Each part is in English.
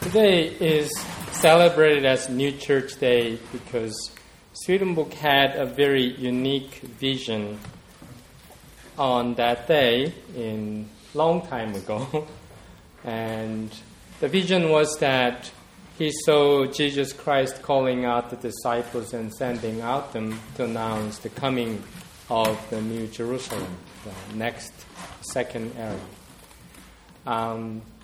Today is celebrated as New Church Day because Swedenborg had a very unique vision on that day in long time ago. And the vision was that he saw Jesus Christ calling out the disciples and sending out them to announce the coming of the New Jerusalem, the next second era.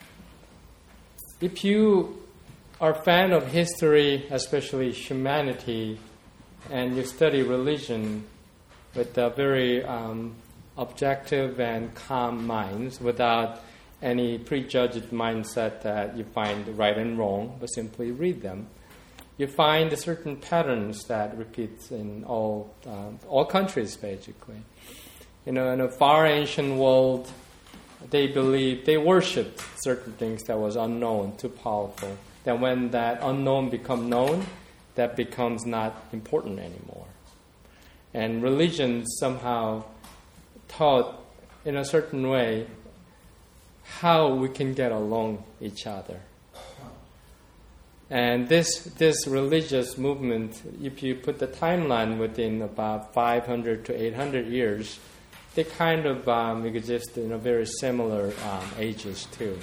If you are a fan of history, especially humanity, and you study religion with a very objective and calm minds, without any prejudged mindset that you find right and wrong, but simply read them, you find certain patterns that repeat in all countries, basically. In a far ancient world, they worshipped certain things that was unknown, too powerful. Then when that unknown become known, that becomes not important anymore. And religion somehow taught in a certain way how we can get along each other. And this religious movement, if you put the timeline within about 500 to 800 years, they kind of exist in a very similar ages too.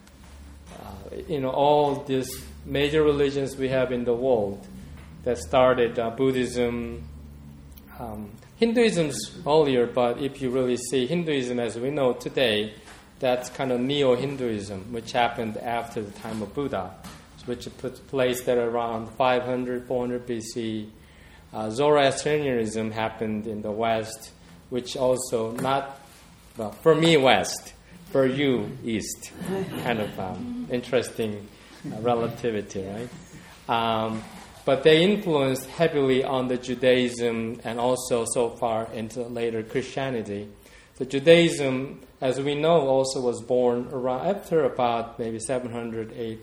All these major religions we have in the world that started Buddhism, Hinduism's earlier, but if you really see Hinduism as we know today, that's kind of Neo-Hinduism, which happened after the time of Buddha, which took place there around 500, 400 BC. Zoroastrianism happened in the West, which also not, well, for me, West, for you, East. Kind of interesting relativity, right? But they influenced heavily on the Judaism and also so far into later Christianity. So Judaism, as we know, also was born around after about maybe 70,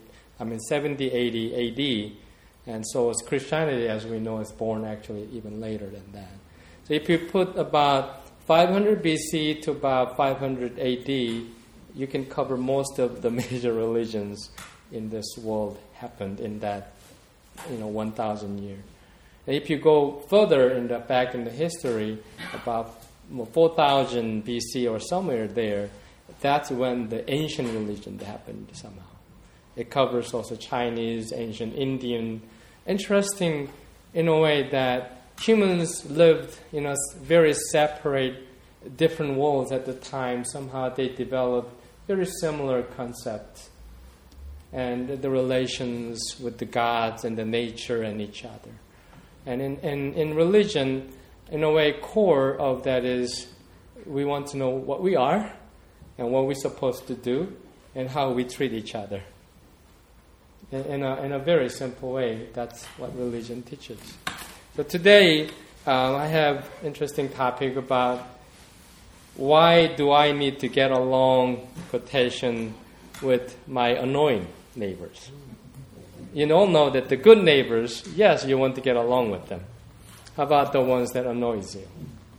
80 AD. And so was Christianity, as we know, is born actually even later than that. So if you put about 500 BC to about 500 AD, you can cover most of the major religions in this world happened in that 1,000 years. And if you go further back in the history, about 4,000 BC or somewhere there, that's when the ancient religion happened somehow. It covers also Chinese, ancient Indian. Interesting in a way that humans lived in a very separate, different worlds at the time. Somehow they developed very similar concepts and the relations with the gods and the nature and each other. And in religion, in a way, core of that is we want to know what we are and what we're supposed to do and how we treat each other. In a very simple way, that's what religion teaches. So today, I have an interesting topic about why do I need to get along, quotation, with my annoying neighbors. You all know that the good neighbors, yes, you want to get along with them. How about the ones that annoys you?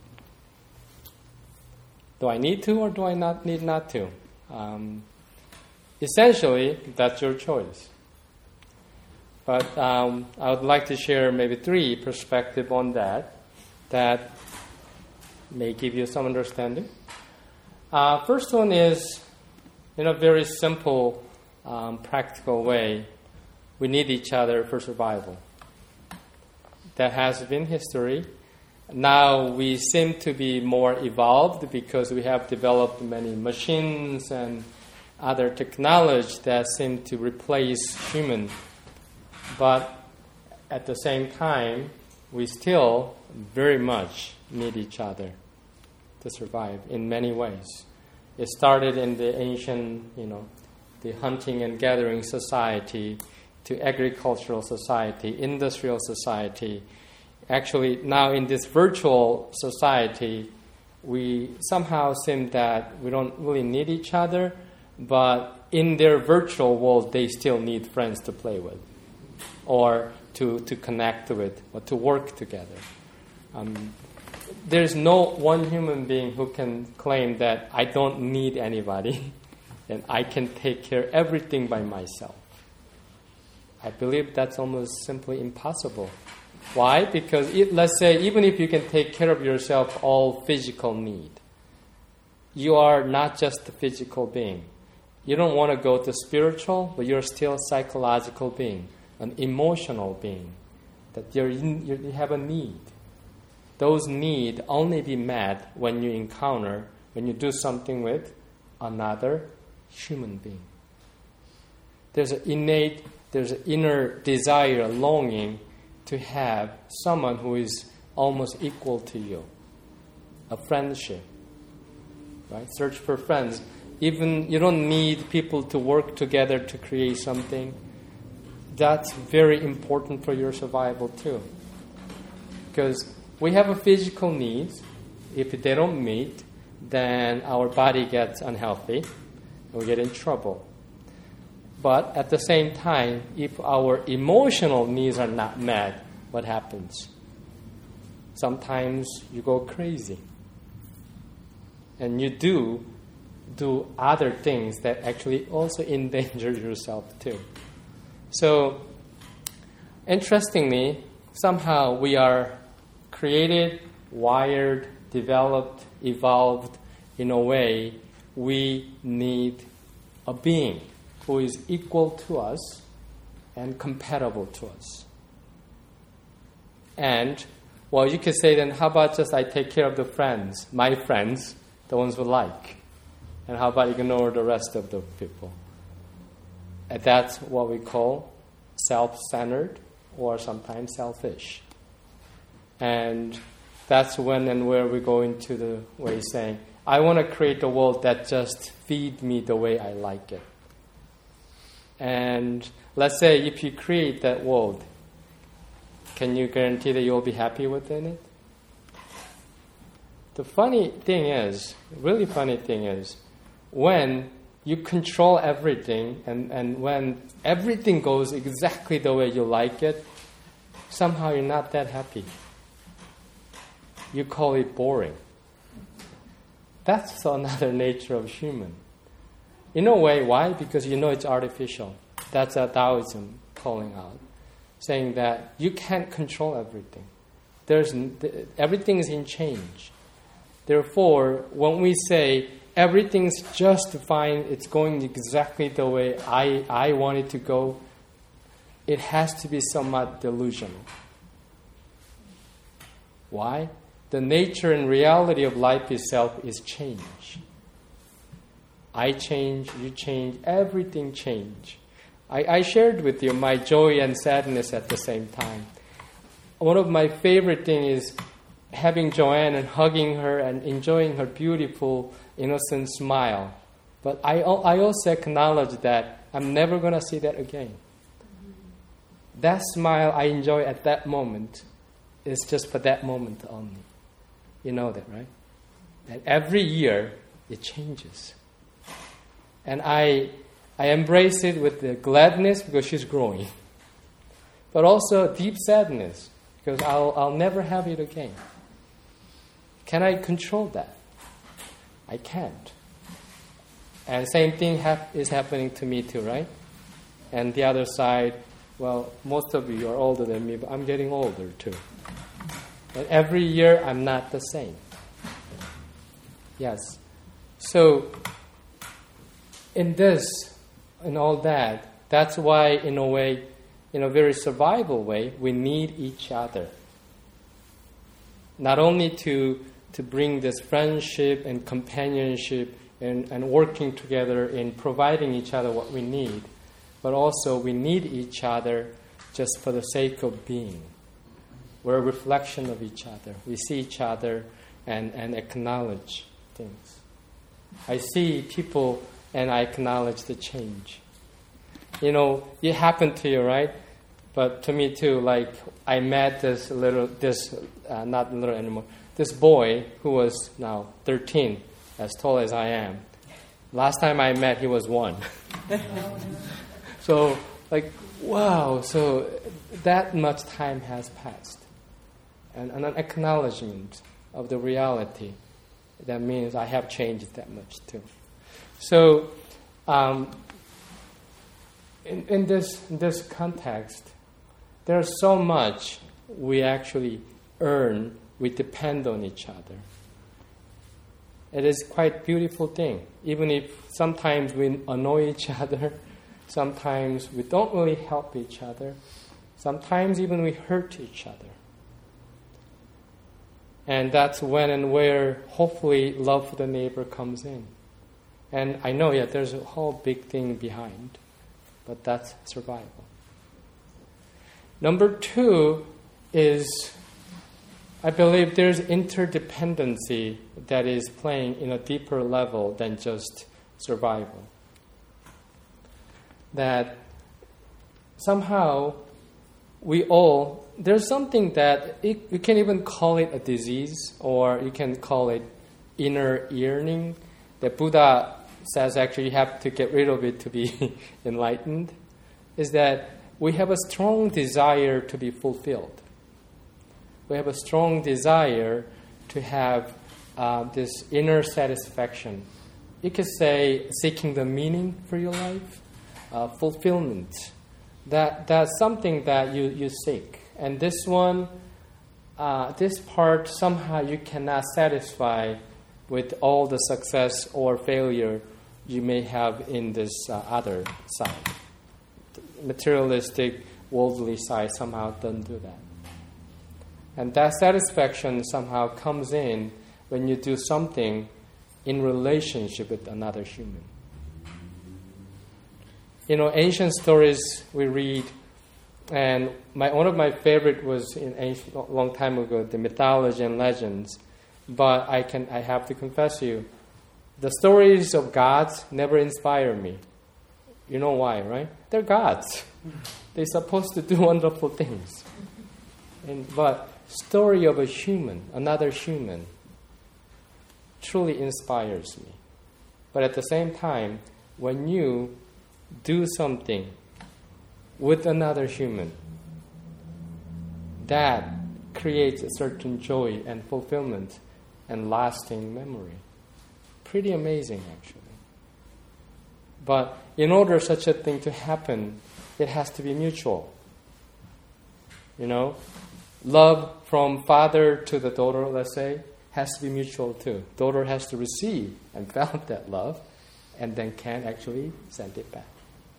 Do I need to or do I not need not to? Essentially, that's your choice. But I would like to share maybe 3 perspectives on that may give you some understanding. First one is, in a very simple, practical way, we need each other for survival. That has been history. Now we seem to be more evolved because we have developed many machines and other technology that seem to replace human. But at the same time, we still very much need each other to survive in many ways. It started in the ancient, the hunting and gathering society to agricultural society, industrial society. Actually, now in this virtual society, we somehow seem that we don't really need each other, but in their virtual world, they still need friends to play with or to connect with or to work together. There's no one human being who can claim that I don't need anybody and I can take care of everything by myself. I believe that's almost simply impossible. Why? Because let's say even if you can take care of yourself all physical need, you are not just a physical being. You don't want to go to spiritual, but you're still a psychological being, an emotional being. That you have a need. Those needs only be met when you do something with another human being. There's an inner desire, a longing to have someone who is almost equal to you. A friendship. Right? Search for friends. Even you don't need people to work together to create something. That's very important for your survival too. Because we have a physical needs. If they don't meet, then our body gets unhealthy and we get in trouble. But at the same time, if our emotional needs are not met, what happens? Sometimes you go crazy. And you do other things that actually also endanger yourself too. So, interestingly, somehow we are created, wired, developed, evolved in a way we need a being who is equal to us and compatible to us. And, well, you could say then, how about just I take care of the friends, my friends, the ones we like, and how about ignore the rest of the people? And that's what we call self-centered or sometimes selfish. And that's when and where we go into the way saying, I want to create a world that just feeds me the way I like it. And let's say if you create that world, can you guarantee that you'll be happy within it? The really funny thing is, when you control everything and when everything goes exactly the way you like it, somehow you're not that happy. You call it boring. That's another nature of human. In a way, why? Because you know it's artificial. That's a Taoism calling out, saying that you can't control everything. Everything is in change. Therefore, when we say everything's just fine, it's going exactly the way I want it to go, it has to be somewhat delusional. Why? The nature and reality of life itself is change. I change, you change, everything change. I shared with you my joy and sadness at the same time. One of my favorite things is having Joanne and hugging her and enjoying her beautiful, innocent smile. But I also acknowledge that I'm never going to see that again. That smile I enjoy at that moment is just for that moment only. You know that, right? And every year, it changes. And I embrace it with the gladness because she's growing. But also deep sadness because I'll never have it again. Can I control that? I can't. And same thing is happening to me too, right? And the other side, well, most of you are older than me, but I'm getting older too. But every year I'm not the same. Yes. So, in this, in all that, that's why in a way, in a very survival way, we need each other. Not only to bring this friendship and companionship and working together in providing each other what we need, but also we need each other just for the sake of being. We're a reflection of each other. We see each other and acknowledge things. I see people and I acknowledge the change. You know, it happened to you, right? But to me too, like I met this not little anymore, this boy who was now 13, as tall as I am. Last time I met, he was 1. So, like, wow, so that much time has passed. And an acknowledgement of the reality, that means I have changed that much too. So, in this context, there's so much we actually earn, we depend on each other. It is quite a beautiful thing. Even if sometimes we annoy each other, sometimes we don't really help each other, sometimes even we hurt each other. And that's when and where hopefully love for the neighbor comes in. And I know, there's a whole big thing behind, but that's survival. Number 2 is, I believe there's interdependency that is playing in a deeper level than just survival. That somehow there's something that you can even call it a disease, or you can call it inner yearning, that Buddha says actually you have to get rid of it to be enlightened, is that we have a strong desire to be fulfilled. We have a strong desire to have this inner satisfaction. You could say seeking the meaning for your life, fulfillment. That's something that you seek. And this one, this part, somehow you cannot satisfy with all the success or failure you may have in this other side. Materialistic, worldly side somehow doesn't do that. And that satisfaction somehow comes in when you do something in relationship with another human. Ancient stories we read, and one of my favorite was a long time ago, the mythology and legends. But I have to confess to you, the stories of gods never inspire me. You know why, right? They're gods. They're supposed to do wonderful things. But story of a human, another human, truly inspires me. But at the same time, when you do something with another human, that creates a certain joy and fulfillment and lasting memory. Pretty amazing, actually. But in order such a thing to happen, it has to be mutual. Love from father to the daughter, let's say, has to be mutual too. Daughter has to receive and feel that love, and then can actually send it back.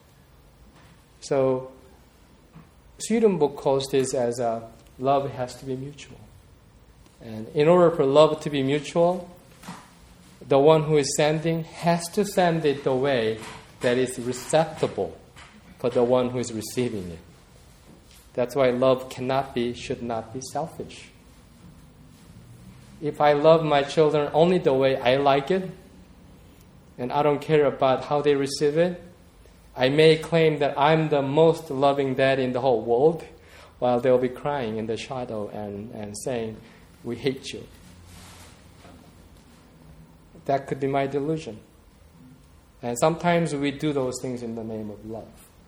So, Swedenborg calls this as love has to be mutual. And in order for love to be mutual, the one who is sending has to send it the way that is receptible for the one who is receiving it. That's why love should not be selfish. If I love my children only the way I like it, and I don't care about how they receive it, I may claim that I'm the most loving dad in the whole world, while they'll be crying in the shadow and saying, "We hate you." That could be my delusion. And sometimes we do those things in the name of love.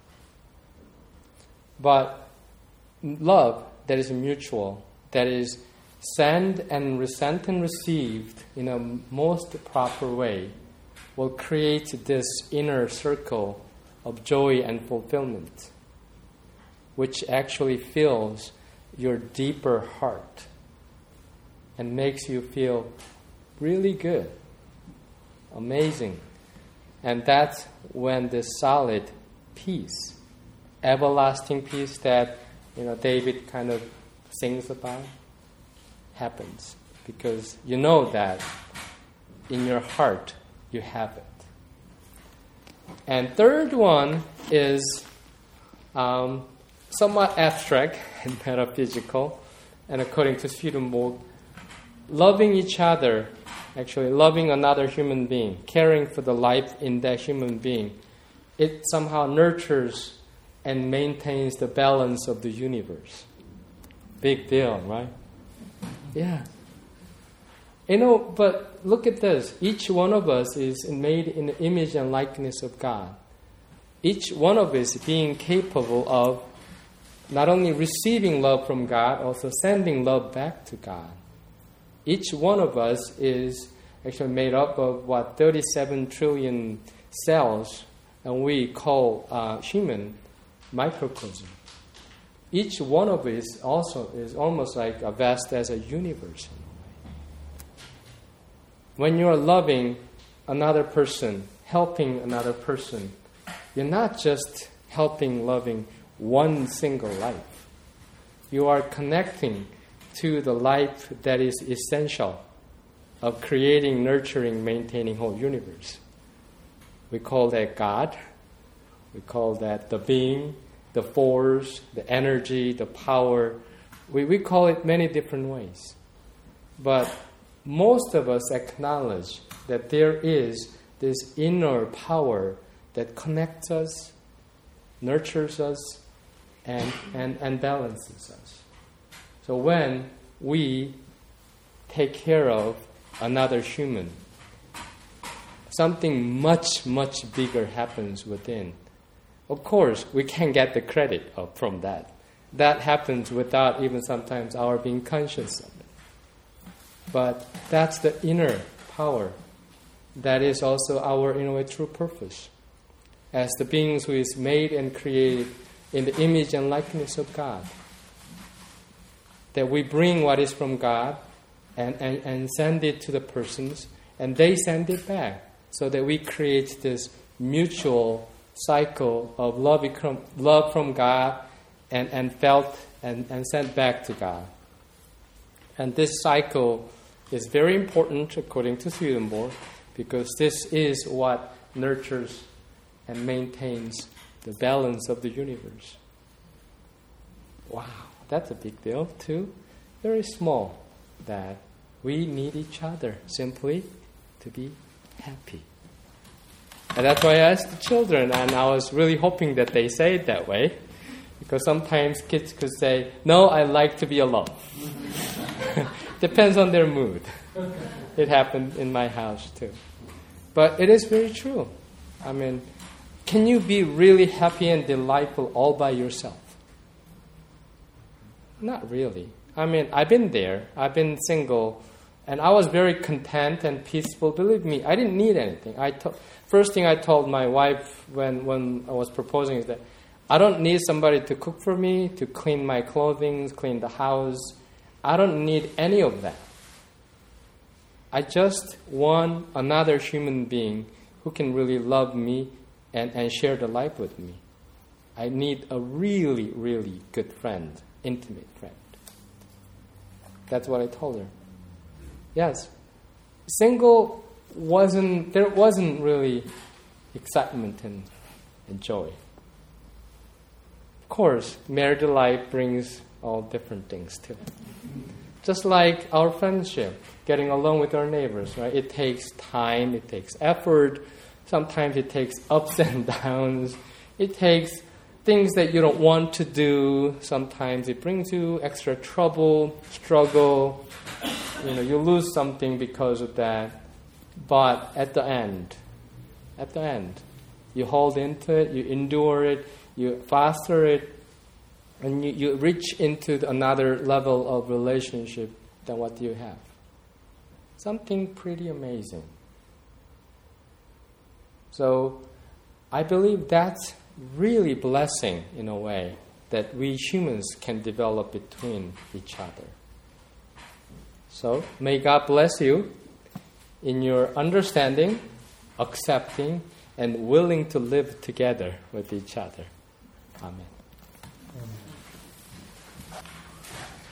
But love that is mutual, that is sent and received in a most proper way, will create this inner circle of joy and fulfillment, which actually fills your deeper heart and makes you feel really good, amazing. And that's when this solid peace, everlasting peace that David kind of sings about, happens. Because you know that in your heart you have it. And third one is somewhat abstract and metaphysical. And according to Swedenborg, loving each other, actually loving another human being, caring for the life in that human being, it somehow nurtures and maintains the balance of the universe. Big deal, right? Yeah. But look at this. Each one of us is made in the image and likeness of God. Each one of us being capable of not only receiving love from God, also sending love back to God. Each one of us is actually made up of 37 trillion cells and we call human microcosm. Each one of us also is almost like a vast as a universe. When you're loving another person, helping another person, you're not just helping, loving one single life. You are connecting to the life that is essential of creating, nurturing, maintaining whole universe. We call that God. We call that the being, the force, the energy, the power. We call it many different ways. But most of us acknowledge that there is this inner power that connects us, nurtures us, and balances us. So when we take care of another human, something much, much bigger happens within. Of course, we can't get the credit from that. That happens without even sometimes our being conscious of it. But that's the inner power. That is also our, in a way, true purpose. As the beings who is made and created in the image and likeness of God. That we bring what is from God and send it to the persons, and they send it back. So that we create this mutual cycle of love from God and felt and sent back to God. And this cycle is very important according to Swedenborg, because this is what nurtures and maintains the balance of the universe. Wow, that's a big deal too. Very small, that we need each other simply to be happy. And that's why I asked the children, and I was really hoping that they say it that way, because sometimes kids could say, "No, I like to be alone." Depends on their mood. It happened in my house too. But it is very true. I mean, can you be really happy and delightful all by yourself? Not really. I mean, I've been there. I've been single, and I was very content and peaceful. Believe me, I didn't need anything. First thing I told my wife when I was proposing is that I don't need somebody to cook for me, to clean my clothing, clean the house. I don't need any of that. I just want another human being who can really love me and share the life with me. I need a really, really good friend, intimate friend. That's what I told her. Yes, single there wasn't really excitement and joy. Of course, married life brings all different things too. Just like our friendship, getting along with our neighbors, right? It takes time, it takes effort. Sometimes it takes ups and downs. It takes things that you don't want to do. Sometimes it brings you extra trouble, struggle. You lose something because of that. But at the end, you hold into it, you endure it, you foster it, and you reach into another level of relationship than what you have. Something pretty amazing. So I believe that's really blessing in a way that we humans can develop between each other. So may God bless you in your understanding, accepting, and willing to live together with each other. Amen.